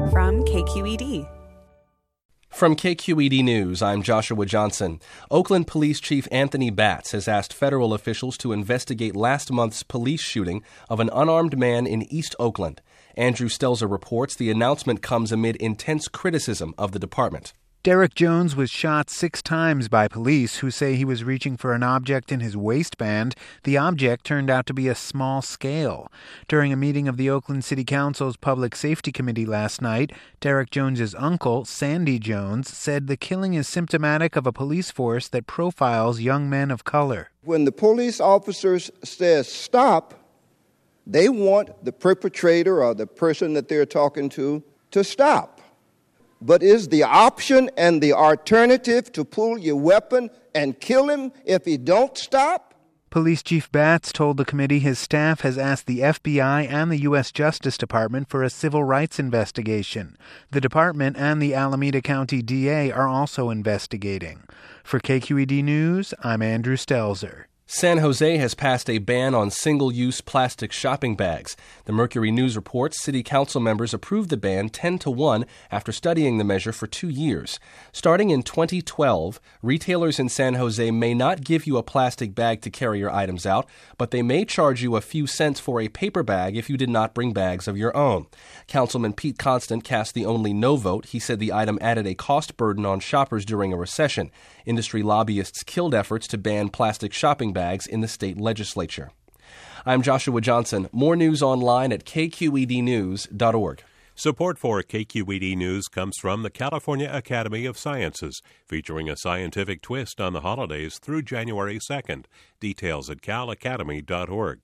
from KQED. From KQED News, I'm Joshua Johnson. Oakland Police Chief Anthony Batts has asked federal officials to investigate last month's police shooting of an unarmed man in East Oakland. Andrew Stelzer reports the announcement comes amid intense criticism of the department. Derek Jones was shot 6 times by police who say he was reaching for an object in his waistband. The object turned out to be a small scale. During a meeting of the Oakland City Council's Public Safety Committee last night, Derek Jones's uncle, Sandy Jones, said the killing is symptomatic of a police force that profiles young men of color. When the police officers say stop, they want the perpetrator or the person that they're talking to stop. But is the option and the alternative to pull your weapon and kill him if he don't stop? Police Chief Batts told the committee his staff has asked the FBI and the U.S. Justice Department for a civil rights investigation. The department and the Alameda County DA are also investigating. For KQED News, I'm Andrew Stelzer. San Jose has passed a ban on single-use plastic shopping bags. The Mercury News reports city council members approved the ban 10-1 after studying the measure for 2 years. Starting in 2012, retailers in San Jose may not give you a plastic bag to carry your items out, but they may charge you a few cents for a paper bag if you did not bring bags of your own. Councilman Pete Constant cast the only no vote. He said the item added a cost burden on shoppers during a recession. Industry lobbyists killed efforts to ban plastic shopping bags in the state legislature. I'm Joshua Johnson. More news online at kqednews.org. Support for KQED News comes from the California Academy of Sciences, featuring a scientific twist on the holidays through January 2nd. Details at calacademy.org.